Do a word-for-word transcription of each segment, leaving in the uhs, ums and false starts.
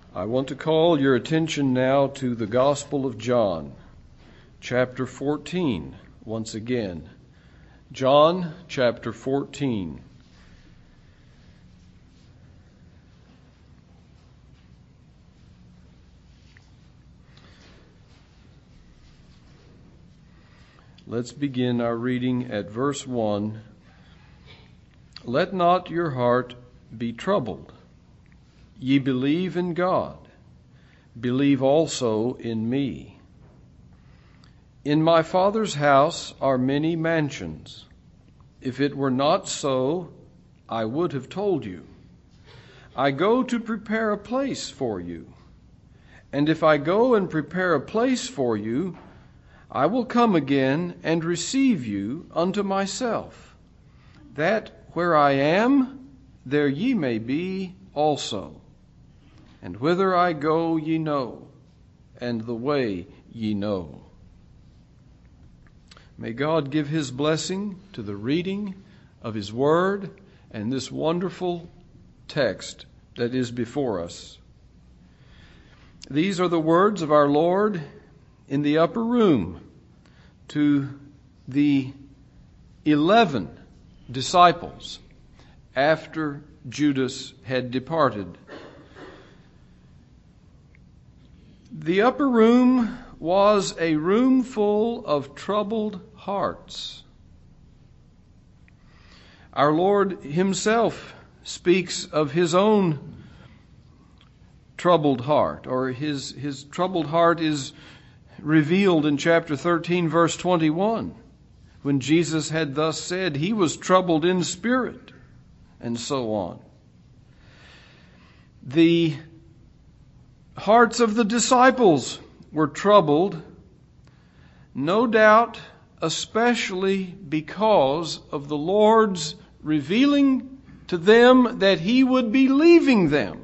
I want to call your attention now to the Gospel of John, chapter fourteen, once again. John, chapter fourteen. Let's begin our reading at verse one. Let not your heart be troubled. Ye believe in God, believe also in me. In my Father's house are many mansions. If it were not so, I would have told you. I go to prepare a place for you. And if I go and prepare a place for you, I will come again and receive you unto myself, that where I am, there ye may be also. And whither I go ye know, and the way ye know. May God give his blessing to the reading of his word and this wonderful text that is before us. These are the words of our Lord in the upper room to the eleven disciples after Judas had departed. The upper room was a room full of troubled hearts. Our Lord himself speaks of his own troubled heart, or his, his troubled heart is revealed in chapter thirteen, verse twenty-one, when Jesus had thus said, he was troubled in spirit, and so on. The hearts of the disciples were troubled, no doubt, especially because of the Lord's revealing to them that he would be leaving them.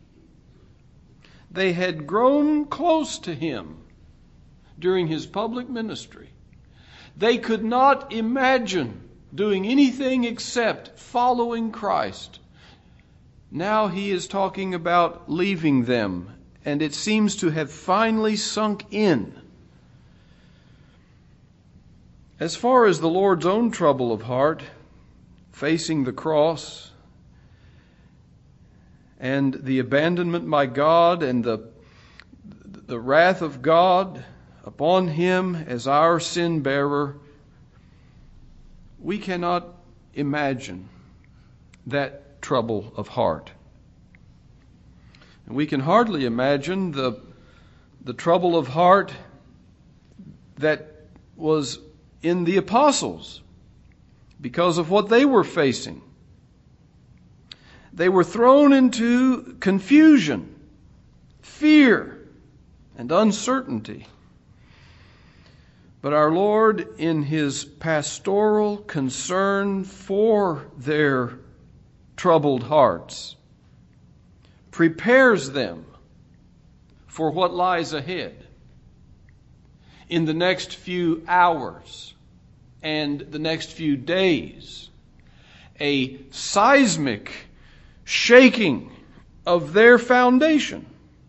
They had grown close to him during his public ministry. They could not imagine doing anything except following Christ. Now he is talking about leaving them, and it seems to have finally sunk in. As far as the Lord's own trouble of heart, facing the cross and the abandonment by God and the, the wrath of God upon him as our sin bearer, we cannot imagine that trouble of heart. And we can hardly imagine the, the trouble of heart that was in the apostles because of what they were facing. They were thrown into confusion, fear, and uncertainty. But our Lord, in his pastoral concern for their troubled hearts, prepares them for what lies ahead in the next few hours and the next few days. A seismic shaking of their foundation.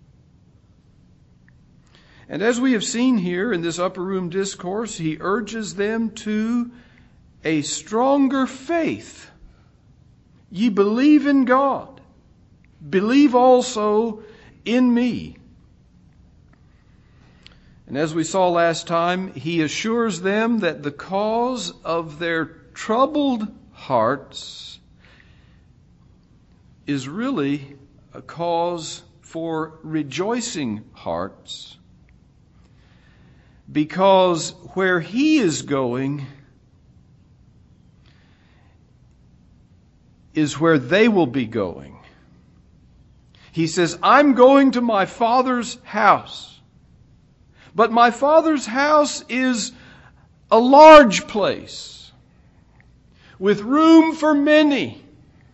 And as we have seen here in this upper room discourse, he urges them to a stronger faith. Ye believe in God. Believe also in me. And as we saw last time, he assures them that the cause of their troubled hearts is really a cause for rejoicing hearts, because where he is going is where they will be going. He says, I'm going to my Father's house. But my Father's house is a large place with room for many.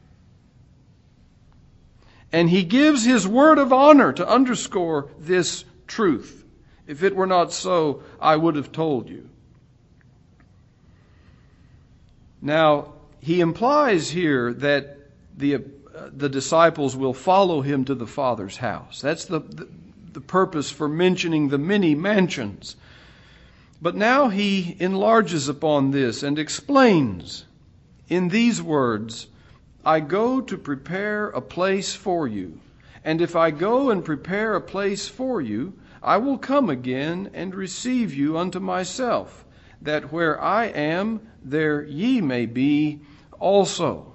And he gives his word of honor to underscore this truth. If it were not so, I would have told you. Now, he implies here that the the disciples will follow him to the Father's house. That's the, the, the purpose for mentioning the many mansions. But now he enlarges upon this and explains in these words, I go to prepare a place for you. And if I go and prepare a place for you, I will come again and receive you unto myself, that where I am, there ye may be also.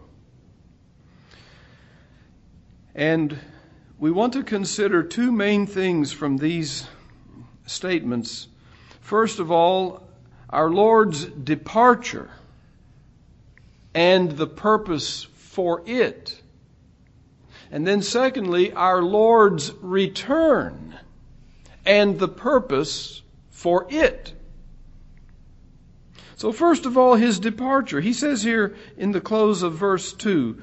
And we want to consider two main things from these statements. First of all, our Lord's departure and the purpose for it. And then secondly, our Lord's return and the purpose for it. So first of all, his departure. He says here in the close of verse two,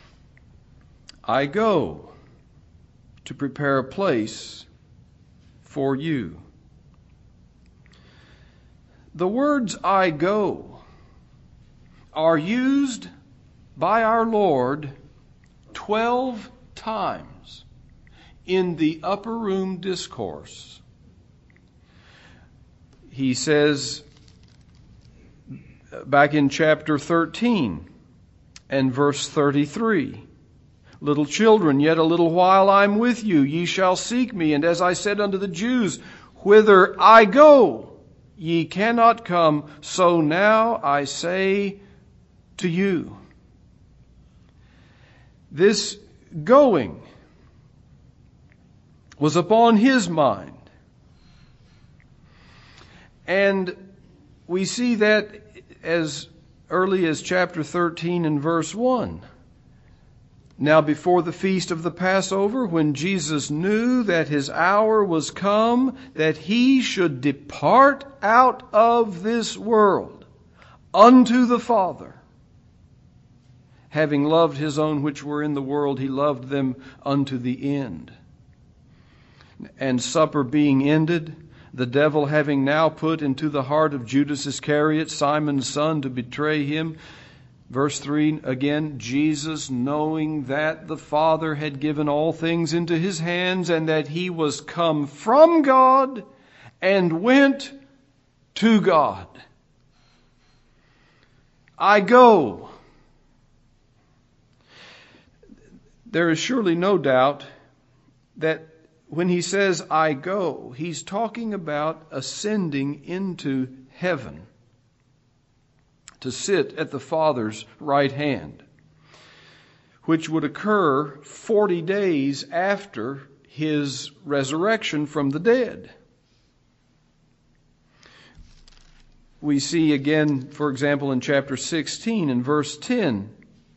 I go to prepare a place for you. The words I go are used by our Lord twelve times in the upper room discourse. He says back in chapter thirteen and verse thirty-three, little children, yet a little while I am with you, ye shall seek me, and as I said unto the Jews, whither I go, ye cannot come, so now I say to you. This going was upon his mind. And we see that as early as chapter thirteen and verse one. Now before the feast of the Passover, when Jesus knew that his hour was come, that he should depart out of this world unto the Father, having loved his own which were in the world, he loved them unto the end. And supper being ended, the devil having now put into the heart of Judas Iscariot, Simon's son, to betray him. Verse three again, Jesus, knowing that the Father had given all things into his hands, and that he was come from God and went to God. I go. There is surely no doubt that when he says, I go, he's talking about ascending into heaven to sit at the Father's right hand, which would occur forty days after his resurrection from the dead. We see again, for example, in chapter sixteen and verse ten,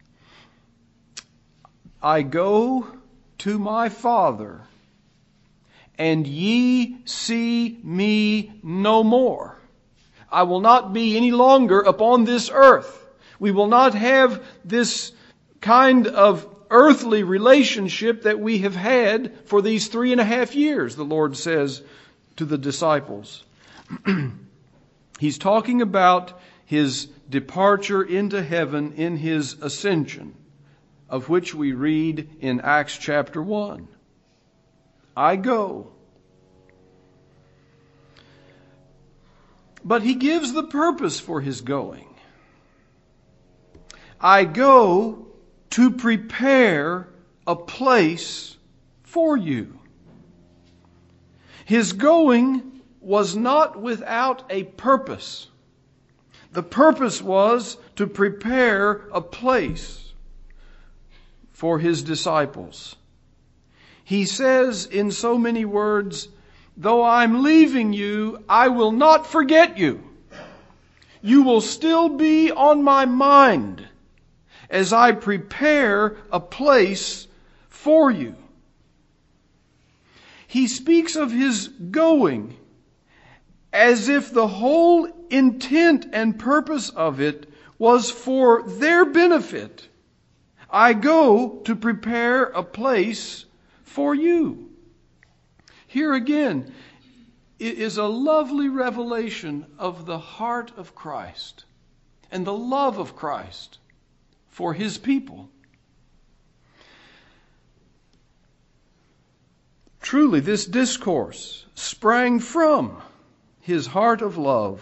I go to my Father, and ye see me no more. I will not be any longer upon this earth. We will not have this kind of earthly relationship that we have had for these three and a half years, the Lord says to the disciples. He's talking about his departure into heaven in his ascension, of which we read in Acts chapter one. I go. But he gives the purpose for his going. I go to prepare a place for you. His going was not without a purpose. The purpose was to prepare a place for his disciples. He says in so many words, though I'm leaving you, I will not forget you. You will still be on my mind as I prepare a place for you. He speaks of his going as if the whole intent and purpose of it was for their benefit. I go to prepare a place for you. Here again, it is a lovely revelation of the heart of Christ and the love of Christ for his people. Truly, this discourse sprang from his heart of love.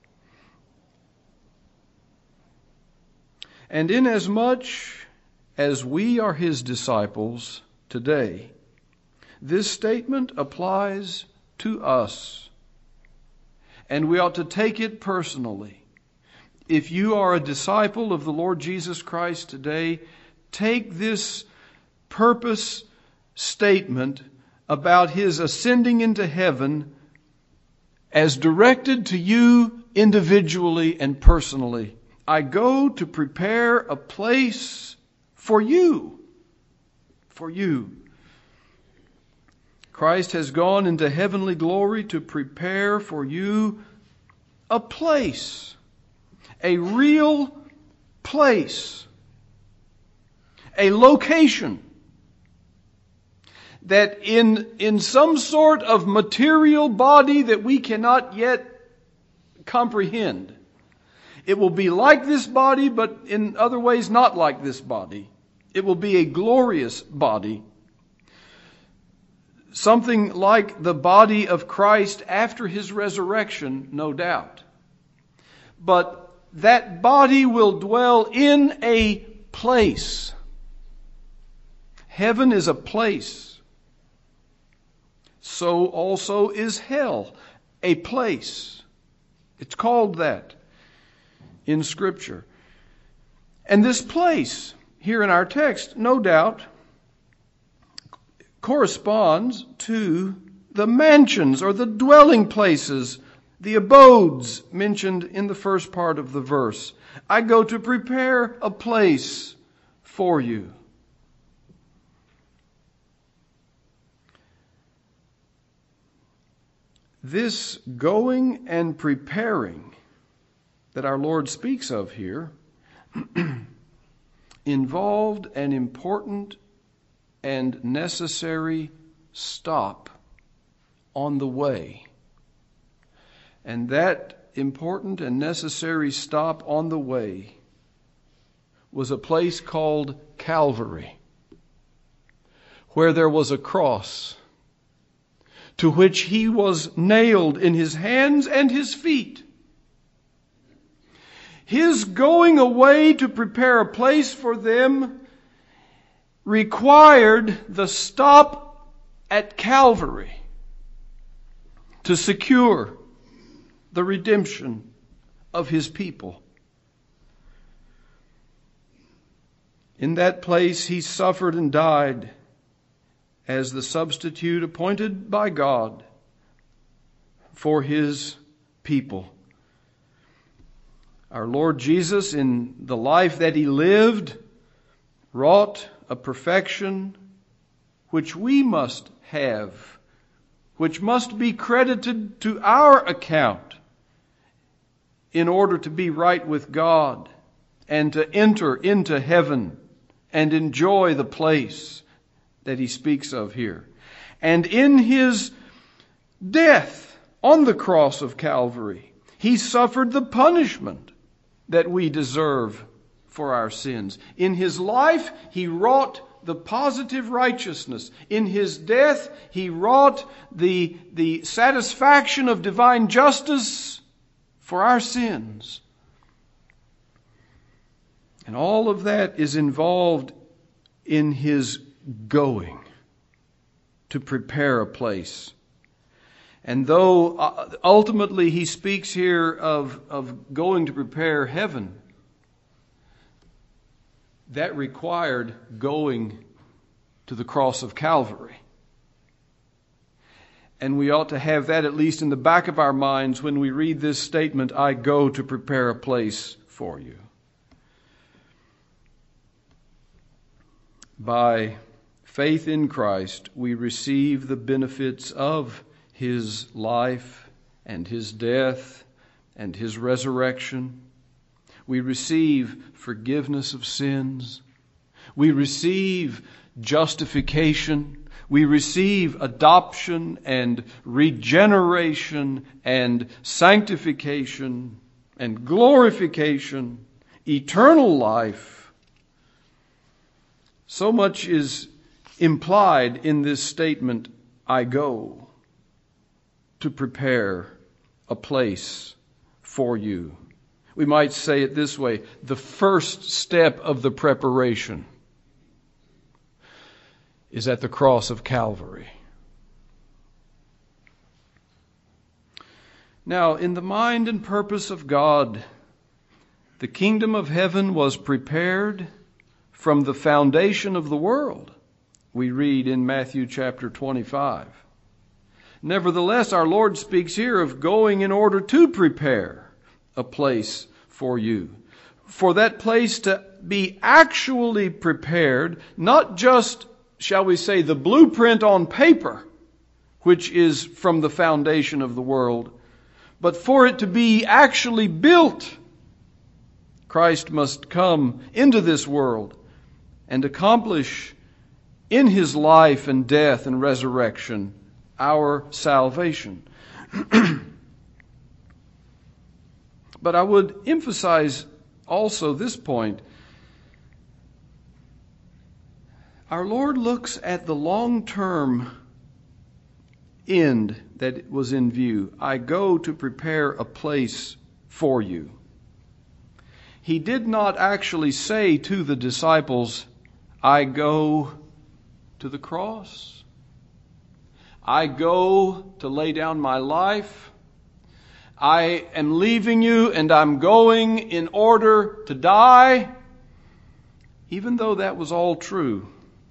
And inasmuch as we are his disciples today, this statement applies to us, and we ought to take it personally. If you are a disciple of the Lord Jesus Christ today, take this purpose statement about his ascending into heaven as directed to you individually and personally. I go to prepare a place for you. For you. Christ has gone into heavenly glory to prepare for you a place. A real place. A location. That in, in some sort of material body that we cannot yet comprehend, it will be like this body, but in other ways not like this body. It will be a glorious body. Something like the body of Christ after his resurrection, no doubt. But that body will dwell in a place. Heaven is a place. So also is hell, a place. It's called that in Scripture. And this place, here in our text, no doubt, corresponds to the mansions or the dwelling places, the abodes mentioned in the first part of the verse. I go to prepare a place for you. This going and preparing that our Lord speaks of here involved an important and necessary stop on the way. And that important and necessary stop on the way was a place called Calvary, where there was a cross to which he was nailed in his hands and his feet. His going away to prepare a place for them required the stop at Calvary to secure the redemption of his people. In that place he suffered and died as the substitute appointed by God for his people. Our Lord Jesus, in the life that he lived, wrought a perfection which we must have, which must be credited to our account in order to be right with God and to enter into heaven and enjoy the place that he speaks of here. And in his death on the cross of Calvary, he suffered the punishment that we deserve for our sins. In his life, he wrought the positive righteousness. In his death, he wrought the, the satisfaction of divine justice for our sins. And all of that is involved in his going to prepare a place. And though ultimately he speaks here of, of going to prepare heaven, that required going to the cross of Calvary. And we ought to have that at least in the back of our minds when we read this statement, I go to prepare a place for you. By faith in Christ, we receive the benefits of his life and his death and his resurrection. We receive forgiveness of sins. We receive justification. We receive adoption and regeneration and sanctification and glorification, eternal life. So much is implied in this statement, I go to prepare a place for you. We might say it this way: the first step of the preparation is at the cross of Calvary. Now, in the mind and purpose of God, the kingdom of heaven was prepared from the foundation of the world, we read in Matthew chapter twenty-five. Nevertheless, our Lord speaks here of going in order to prepare a place for you. For that place to be actually prepared, not just, shall we say, the blueprint on paper, which is from the foundation of the world, but for it to be actually built, Christ must come into this world and accomplish in His life and death and resurrection our salvation. But I would emphasize also this point. Our Lord looks at the long-term end that was in view. I go to prepare a place for you. He did not actually say to the disciples, I go to the cross. I go to lay down my life. I am leaving you and I'm going in order to die. Even though that was all true.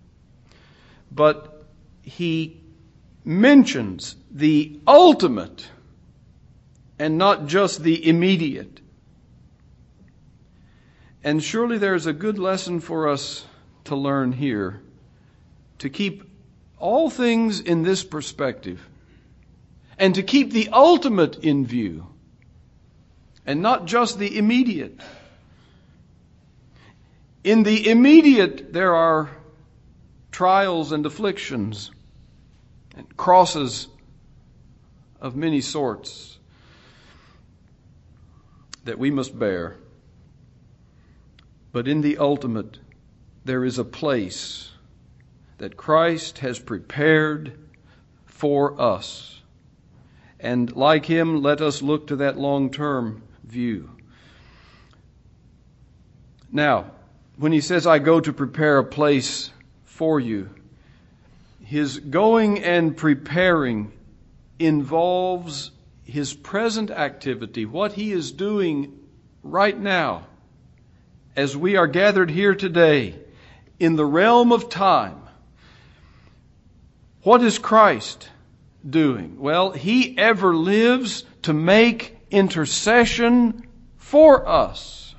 But He mentions the ultimate and not just the immediate. And surely there's a good lesson for us to learn here, to keep all things in this perspective and to keep the ultimate in view and not just the immediate. In the immediate there are trials and afflictions and crosses of many sorts that we must bear. But in the ultimate, there is a place that Christ has prepared for us. And like Him, let us look to that long-term view. Now, when He says, I go to prepare a place for you, His going and preparing involves His present activity, what He is doing right now, as we are gathered here today in the realm of time. What is Christ doing? Well, He ever lives to make intercession for us.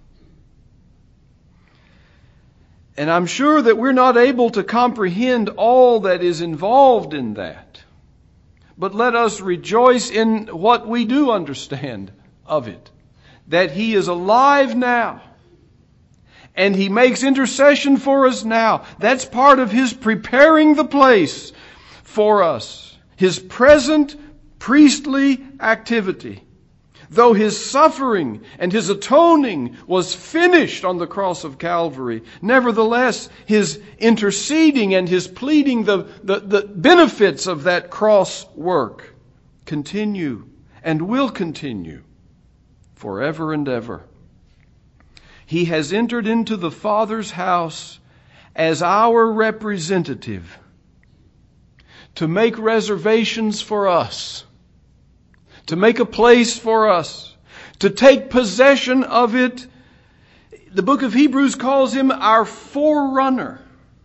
And I'm sure that we're not able to comprehend all that is involved in that. But let us rejoice in what we do understand of it. That He is alive now. And He makes intercession for us now. That's part of His preparing the place for us. His present priestly activity. Though His suffering and His atoning was finished on the cross of Calvary, nevertheless, His interceding and His pleading the, the, the benefits of that cross work continue and will continue forever and ever. He has entered into the Father's house as our representative to make reservations for us, to make a place for us, to take possession of it. The book of Hebrews calls Him our forerunner.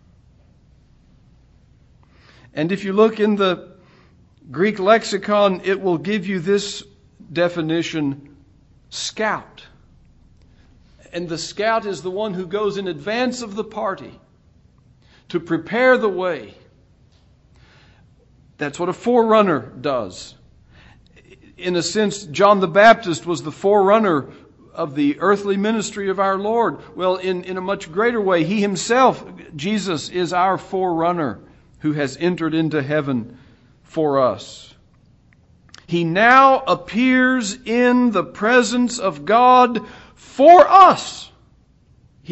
And if you look in the Greek lexicon, it will give you this definition: scout. And the scout is the one who goes in advance of the party to prepare the way. That's what a forerunner does. In a sense, John the Baptist was the forerunner of the earthly ministry of our Lord. Well, in, in a much greater way, He Himself, Jesus, is our forerunner who has entered into heaven for us. He now appears in the presence of God for us.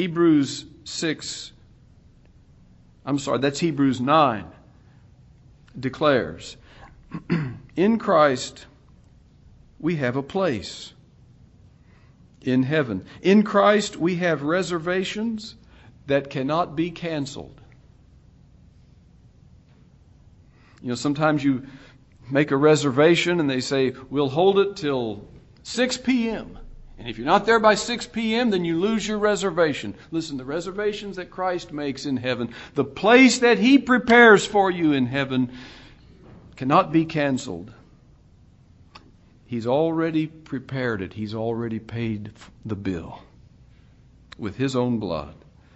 Hebrews six. I'm sorry, that's Hebrews nine. declares, in Christ we have a place in heaven. In Christ we have reservations that cannot be canceled. You know, sometimes you make a reservation and they say, we'll hold it till six p.m. And if you're not there by six p.m., then you lose your reservation. Listen, the reservations that Christ makes in heaven, the place that He prepares for you in heaven, cannot be canceled. He's already prepared it. He's already paid the bill with His own blood.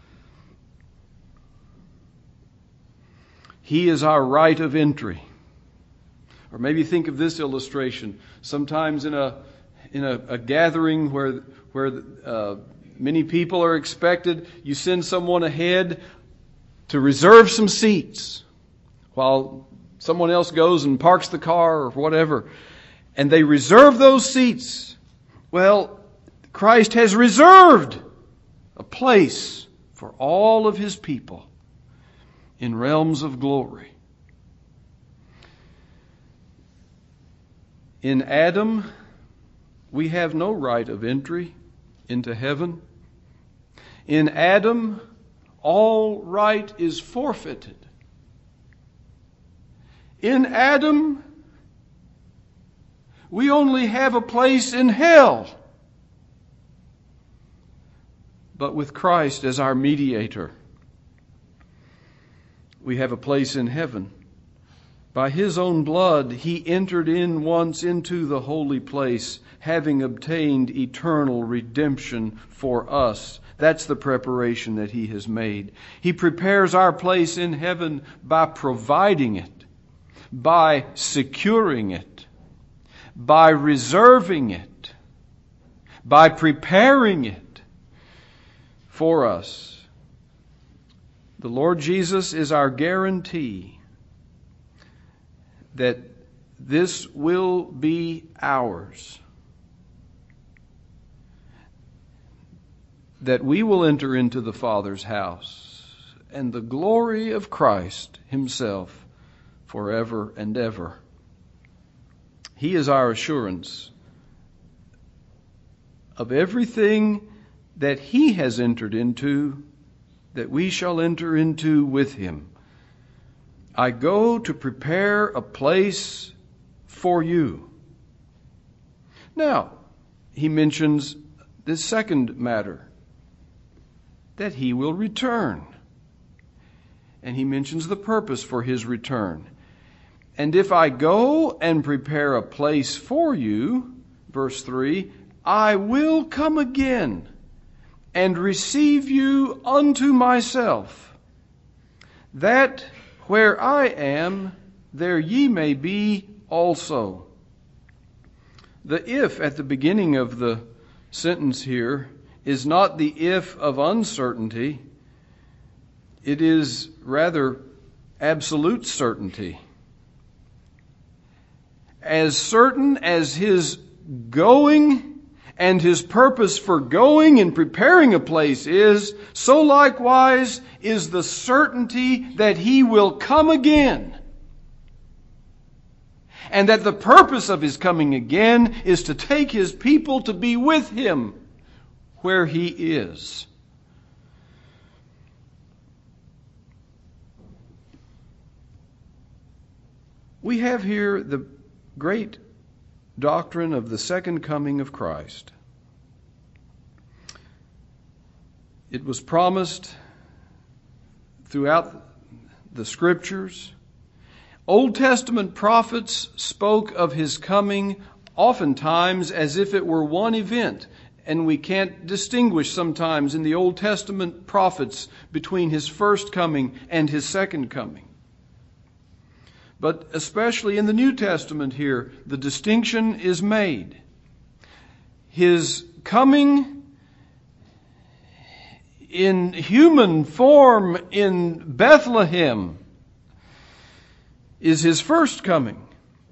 He is our right of entry. Or maybe think of this illustration. Sometimes in a in a, a gathering where where uh, many people are expected, you send someone ahead to reserve some seats while someone else goes and parks the car or whatever. And they reserve those seats. Well, Christ has reserved a place for all of His people in realms of glory. In Adam, we have no right of entry into heaven. In Adam, all right is forfeited. In Adam, we only have a place in hell. But with Christ as our mediator, we have a place in heaven. By His own blood, He entered in once into the holy place, having obtained eternal redemption for us. That's the preparation that He has made. He prepares our place in heaven by providing it, by securing it, by reserving it, by preparing it for us. The Lord Jesus is our guarantee that this will be ours, that we will enter into the Father's house and the glory of Christ Himself forever and ever. He is our assurance of everything that He has entered into, that we shall enter into with Him. I go to prepare a place for you. Now, He mentions this second matter, that He will return. And He mentions the purpose for His return. And if I go and prepare a place for you, verse three, I will come again and receive you unto myself, that where I am, there ye may be also. The if at the beginning of the sentence here is not the if of uncertainty. It is rather absolute certainty. As certain as His going and His purpose for going and preparing a place is, so likewise is the certainty that He will come again. And that the purpose of His coming again is to take His people to be with Him where He is. We have here the great doctrine of the second coming of Christ. It was promised throughout the Scriptures. Old Testament prophets spoke of His coming oftentimes as if it were one event, and we can't distinguish sometimes in the Old Testament prophets between His first coming and His second coming. But especially in the New Testament here, the distinction is made. His coming in human form in Bethlehem is His first coming.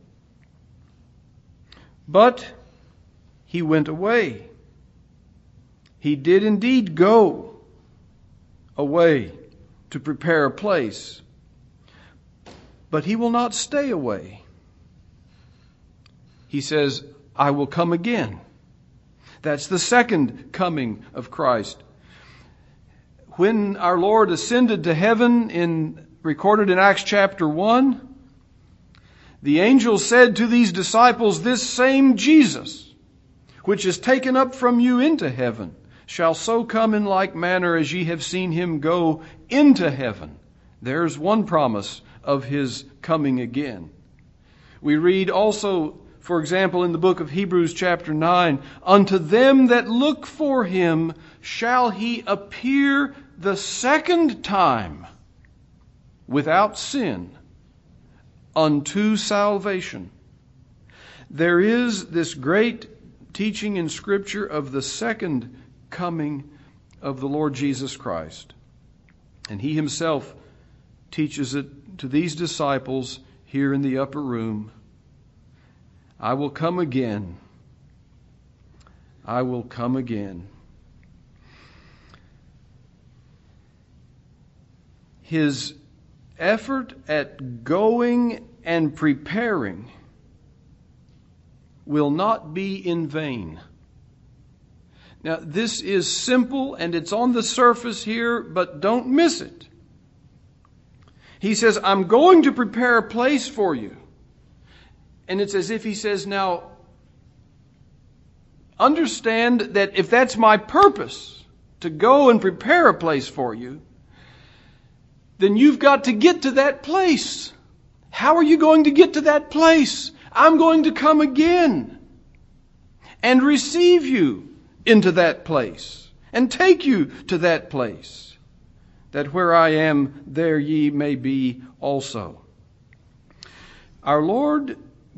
But He went away. He did indeed go away to prepare a place. But He will not stay away. He says, I will come again. That's the second coming of Christ. When our Lord ascended to heaven, in recorded in Acts chapter one, the angel said to these disciples, this same Jesus, which is taken up from you into heaven, shall so come in like manner as ye have seen Him go into heaven. There's one promise of His coming again. We read also, for example, in the book of Hebrews chapter nine, unto them that look for Him shall He appear the second time without sin unto salvation. There is this great teaching in Scripture of the second coming of the Lord Jesus Christ. And He Himself teaches it to these disciples here in the upper room. I will come again. I will come again. His effort at going and preparing will not be in vain. Now, this is simple and it's on the surface here, but don't miss it. He says, I'm going to prepare a place for you. And it's as if He says, now, understand that if that's my purpose, to go and prepare a place for you, then you've got to get to that place. How are you going to get to that place? I'm going to come again and receive you into that place and take you to that place, that where I am, there ye may be also. Our Lord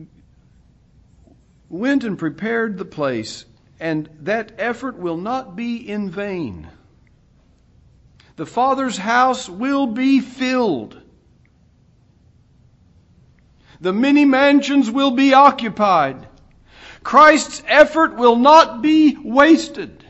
went and prepared the place, and that effort will not be in vain. The Father's house will be filled. The many mansions will be occupied. Christ's effort will not be wasted.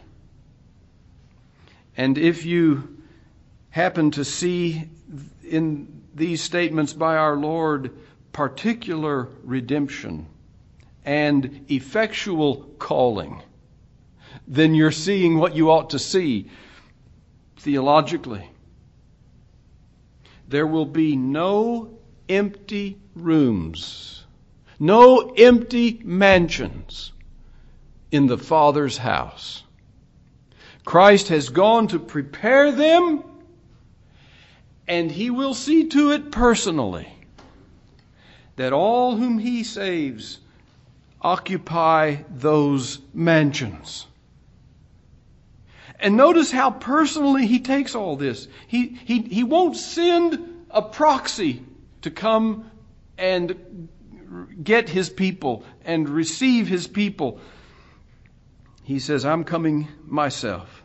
And if you happen to see in these statements by our Lord particular redemption and effectual calling, then you're seeing what you ought to see theologically. There will be no empty rooms, no empty mansions in the Father's house. Christ has gone to prepare them, and He will see to it personally that all whom He saves occupy those mansions. And notice how personally He takes all this. He, he, he won't send a proxy to come and get His people and receive His people. He says, I'm coming myself.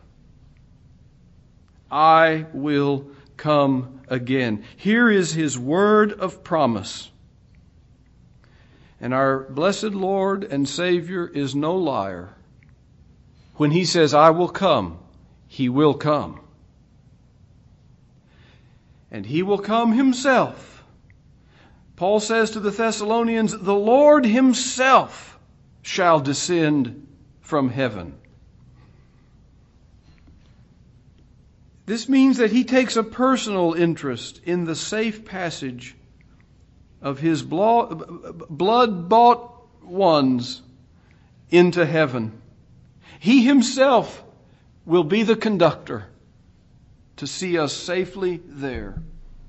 I will come again. Here is His word of promise. And our blessed Lord and Savior is no liar. When He says, I will come, He will come. And He will come Himself. Paul says to the Thessalonians, the Lord Himself shall descend from heaven. This means that He takes a personal interest in the safe passage of His blood-bought ones into heaven. He Himself will be the conductor to see us safely there.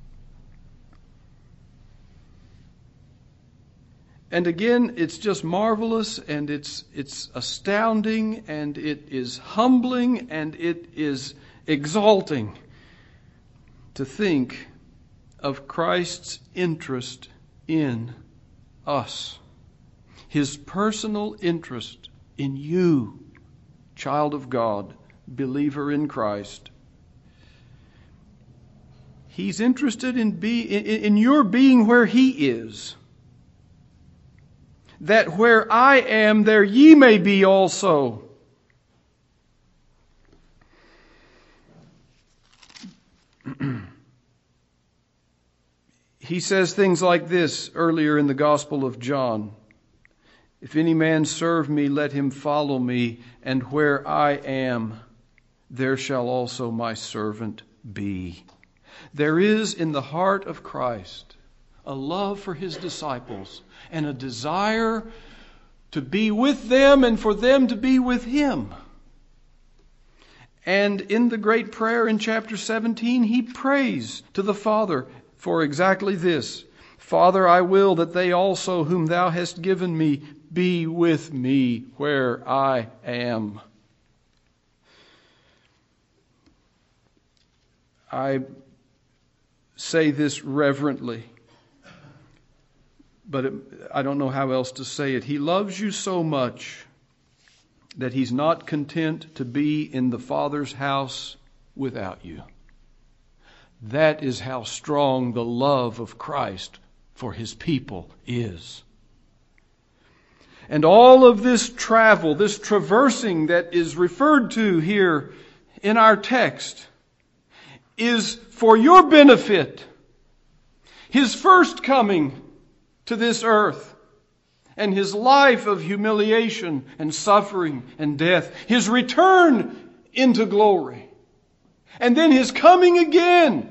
And again, it's just marvelous, and it's it's astounding, and it is humbling, and it is exalting to think of Christ's interest in us. His personal interest in you, child of God, believer in Christ. He's interested in be in, in your being where He is. That where I am, there ye may be also. he says things like this earlier in the Gospel of John. If any man serve me, let him follow me, and where I am, there shall also my servant be. There is in the heart of Christ a love for his disciples and a desire to be with them and for them to be with him. And in the great prayer in chapter seventeen, he prays to the Father for exactly this. Father, I will that they also whom thou hast given me be with me where I am. I say this reverently, but it, I don't know how else to say it. He loves you so much that he's not content to be in the Father's house without you. That is how strong the love of Christ for his people is. And all of this travel, this traversing that is referred to here in our text, is for your benefit. His first coming to this earth and his life of humiliation and suffering and death, his return into glory, and then his coming again.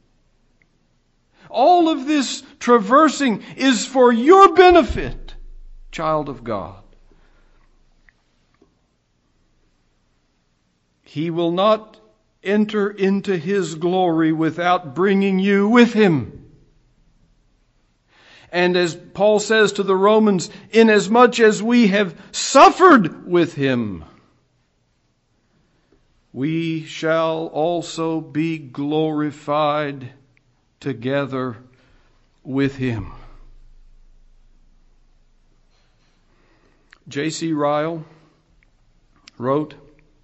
All of this traversing is for your benefit, child of God. He will not enter into his glory without bringing you with him. And as Paul says to the Romans, inasmuch as we have suffered with him, we shall also be glorified together with him. J C Ryle wrote,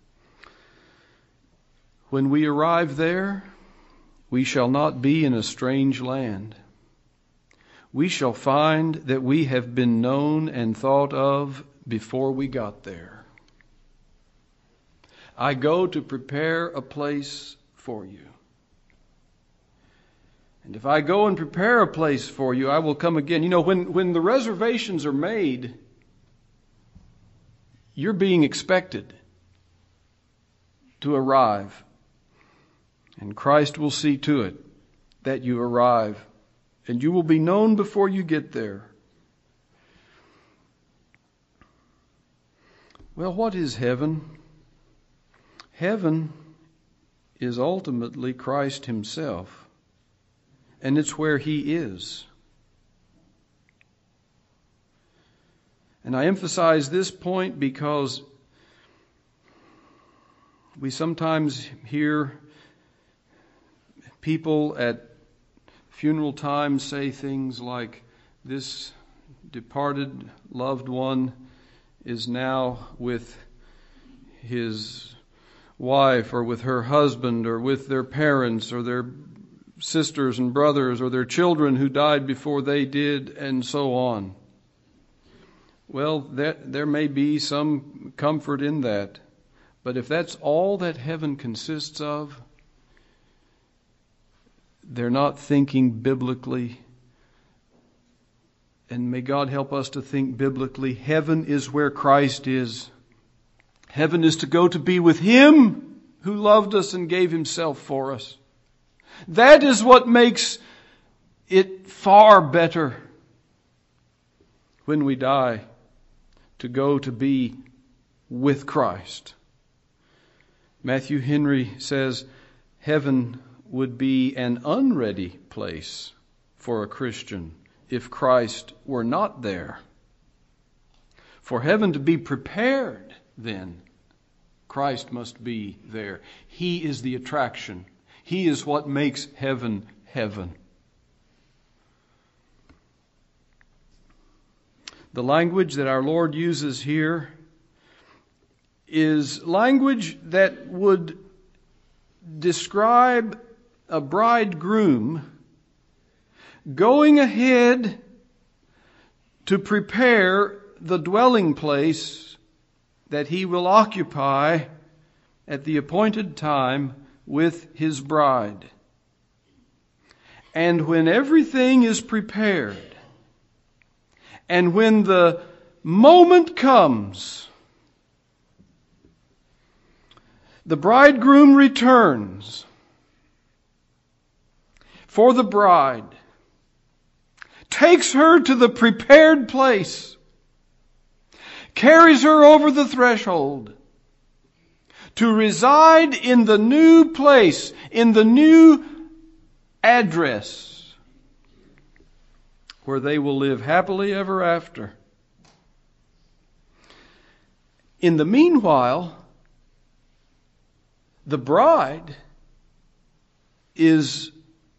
when we arrive there, we shall not be in a strange land. We shall find that we have been known and thought of before we got there. I go to prepare a place for you. And if I go and prepare a place for you, I will come again. You know, when, when the reservations are made, you're being expected to arrive. And Christ will see to it that you arrive. And you will be known before you get there. Well, what is heaven? Heaven is ultimately Christ himself. And it's where he is. And I emphasize this point because we sometimes hear people at funeral time say things like, this departed loved one is now with his wife or with her husband or with their parents or their sisters and brothers or their children who died before they did, and so on. Well, there, there may be some comfort in that. But if that's all that heaven consists of, they're not thinking biblically. And may God help us to think biblically. Heaven is where Christ is. Heaven is to go to be with him who loved us and gave himself for us. That is what makes it far better when we die, to go to be with Christ. Matthew Henry says, heaven would be an unready place for a Christian if Christ were not there. For heaven to be prepared, then, Christ must be there. He is the attraction. He is what makes heaven heaven. The language that our Lord uses here is language that would describe a bridegroom going ahead to prepare the dwelling place that he will occupy at the appointed time with his bride. And when everything is prepared, and when the moment comes, the bridegroom returns for the bride, takes her to the prepared place, carries her over the threshold to reside in the new place, in the new address, where they will live happily ever after. In the meanwhile, the bride is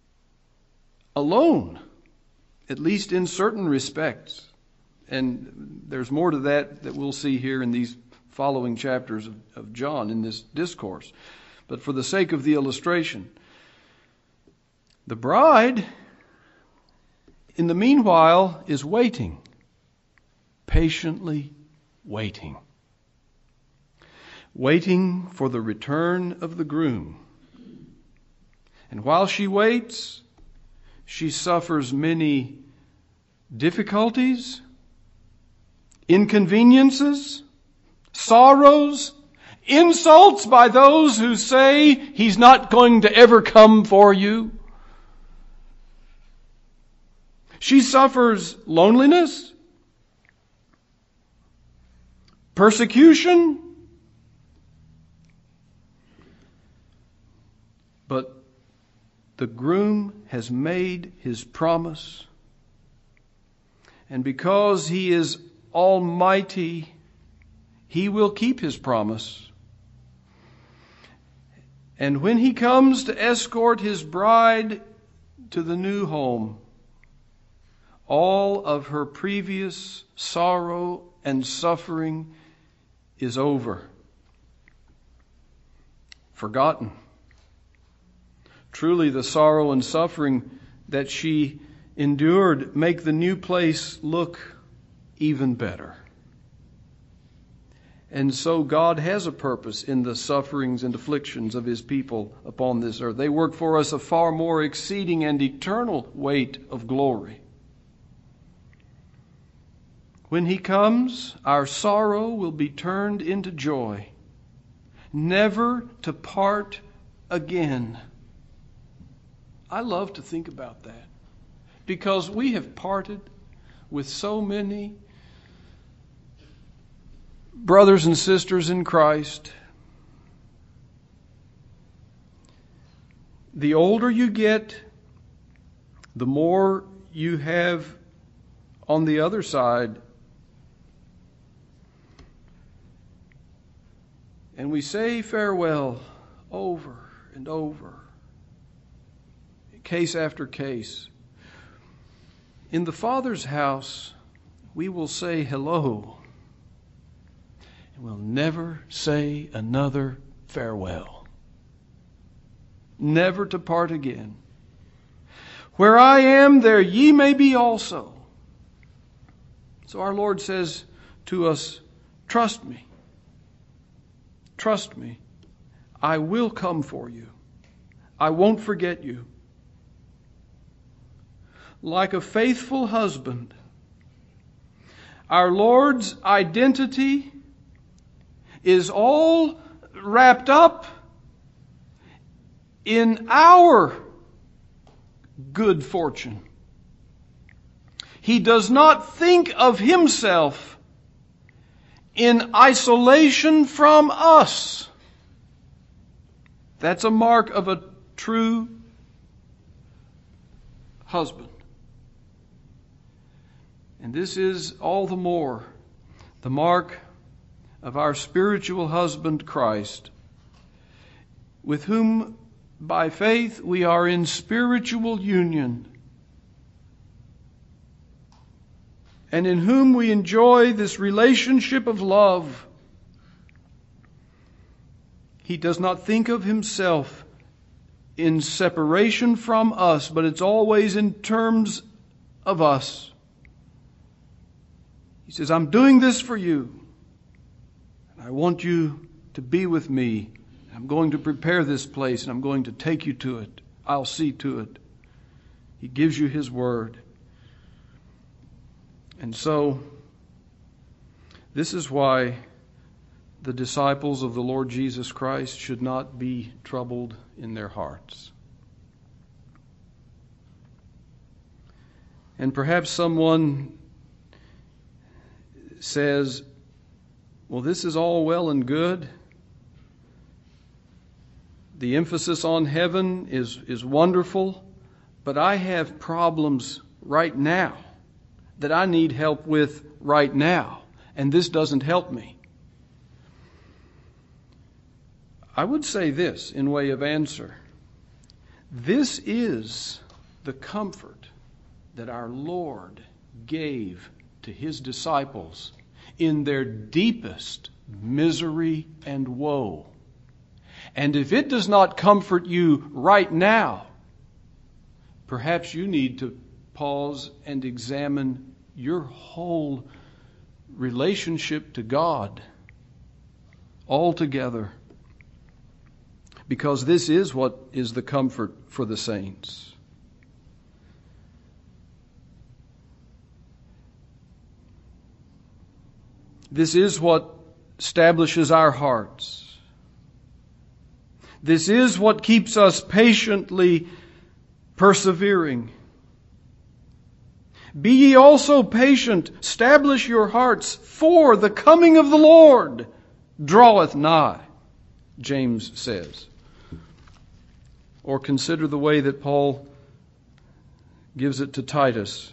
alone, at least in certain respects. And there's more to that that we'll see here in these following chapters of, of John in this discourse. But for the sake of the illustration, the bride, in the meanwhile, is waiting, patiently waiting. Waiting for the return of the groom. And while she waits, she suffers many difficulties, inconveniences, sorrows, insults by those who say he's not going to ever come for you. She suffers loneliness, persecution, but the groom has made his promise, and because he is almighty, he will keep his promise. And when he comes to escort his bride to the new home, all of her previous sorrow and suffering is over, forgotten. Truly, the sorrow and suffering that she endured make the new place look even better. And so God has a purpose in the sufferings and afflictions of His people upon this earth. They work for us a far more exceeding and eternal weight of glory. When He comes, our sorrow will be turned into joy, never to part again. I love to think about that, because we have parted with so many brothers and sisters in Christ. The older you get, the more you have on the other side. And we say farewell over and over, case after case. In the Father's house, we will say hello, and we'll never say another farewell. Never to part again. Where I am, there ye may be also. So our Lord says to us, trust me. Trust me. I will come for you. I won't forget you. Like a faithful husband, our Lord's identity is all wrapped up in our good fortune. He does not think of Himself in isolation from us. That's a mark of a true husband. And this is all the more the mark of our spiritual husband, Christ, with whom by faith we are in spiritual union, and in whom we enjoy this relationship of love. He does not think of Himself in separation from us, but it's always in terms of us. He says, I'm doing this for you. And I want you to be with me. I'm going to prepare this place, and I'm going to take you to it. I'll see to it. He gives you His Word. And so, this is why the disciples of the Lord Jesus Christ should not be troubled in their hearts. And perhaps someone says, well, this is all well and good. The emphasis on heaven is, is wonderful, but I have problems right now that I need help with right now, and this doesn't help me. I would say this in way of answer. This is the comfort that our Lord gave to His disciples in their deepest misery and woe. And if it does not comfort you right now, perhaps you need to pause and examine your whole relationship to God altogether. Because this is what is the comfort for the saints. This is what establishes our hearts. This is what keeps us patiently persevering. Be ye also patient, establish your hearts, for the coming of the Lord draweth nigh, James says. Or consider the way that Paul gives it to Titus.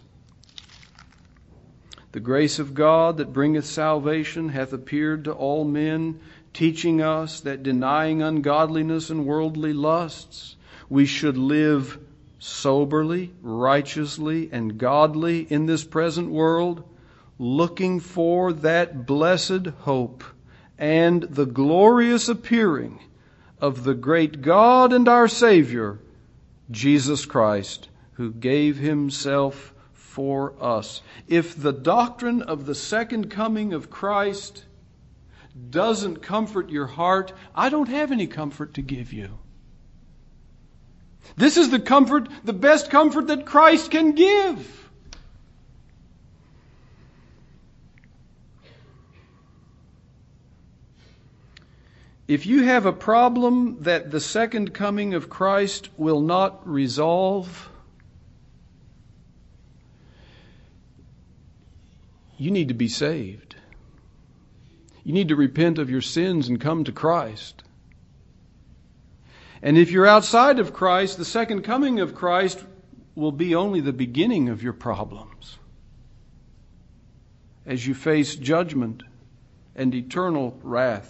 The grace of God that bringeth salvation hath appeared to all men, teaching us that denying ungodliness and worldly lusts, we should live soberly, righteously, and godly in this present world, looking for that blessed hope and the glorious appearing of the great God and our Savior, Jesus Christ, who gave Himself for us. If the doctrine of the second coming of Christ doesn't comfort your heart, I don't have any comfort to give you. This is the comfort, the best comfort that Christ can give. If you have a problem that the second coming of Christ will not resolve, you need to be saved. You need to repent of your sins and come to Christ. And if you're outside of Christ, the second coming of Christ will be only the beginning of your problems as you face judgment and eternal wrath.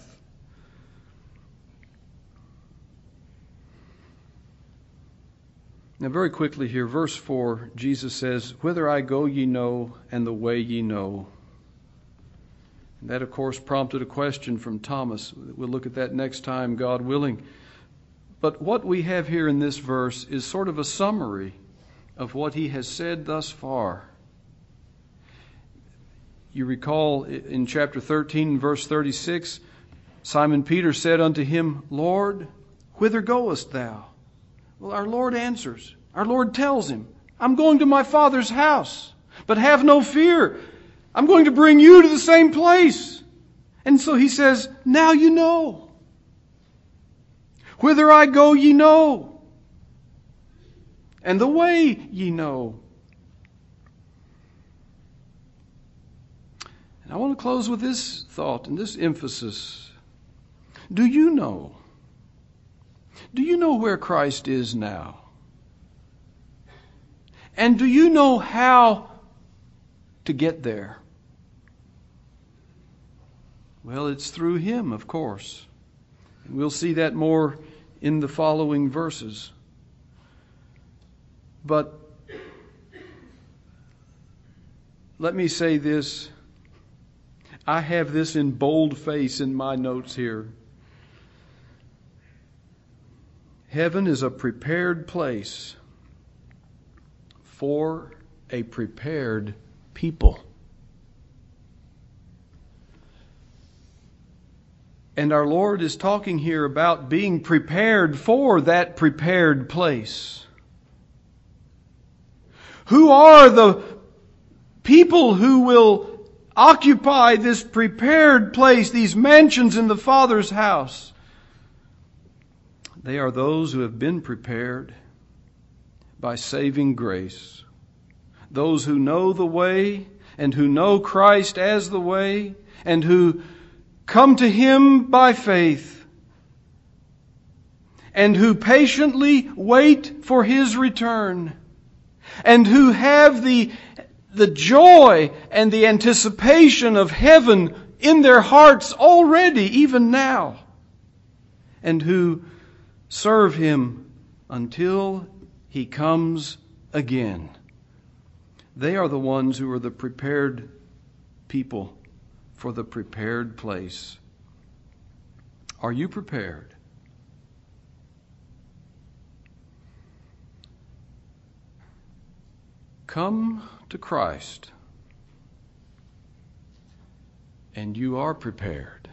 Now very quickly here, verse four, Jesus says, "Whither I go ye know, and the way ye know." And that, of course, prompted a question from Thomas. We'll look at that next time, God willing. But what we have here in this verse is sort of a summary of what He has said thus far. You recall in chapter thirteen, verse thirty-six, Simon Peter said unto Him, "Lord, whither goest thou?" Well, our Lord answers. Our Lord tells him, "I'm going to my Father's house, but have no fear. I'm going to bring you to the same place." And so He says, "Now you know. Whither I go ye know, and the way ye know." And I want to close with this thought and this emphasis. Do you know? Do you know where Christ is now? And do you know how to get there? Well, it's through Him, of course. And we'll see that more in the following verses. But let me say this. I have this in boldface in my notes here. Heaven is a prepared place for a prepared people. And our Lord is talking here about being prepared for that prepared place. Who are the people who will occupy this prepared place, these mansions in the Father's house? They are those who have been prepared by saving grace. Those who know the way and who know Christ as the way and who come to Him by faith and who patiently wait for His return and who have the, the joy and the anticipation of heaven in their hearts already, even now, and who serve Him until He comes again. They are the ones who are the prepared people for the prepared place. Are you prepared? Come to Christ, and you are prepared.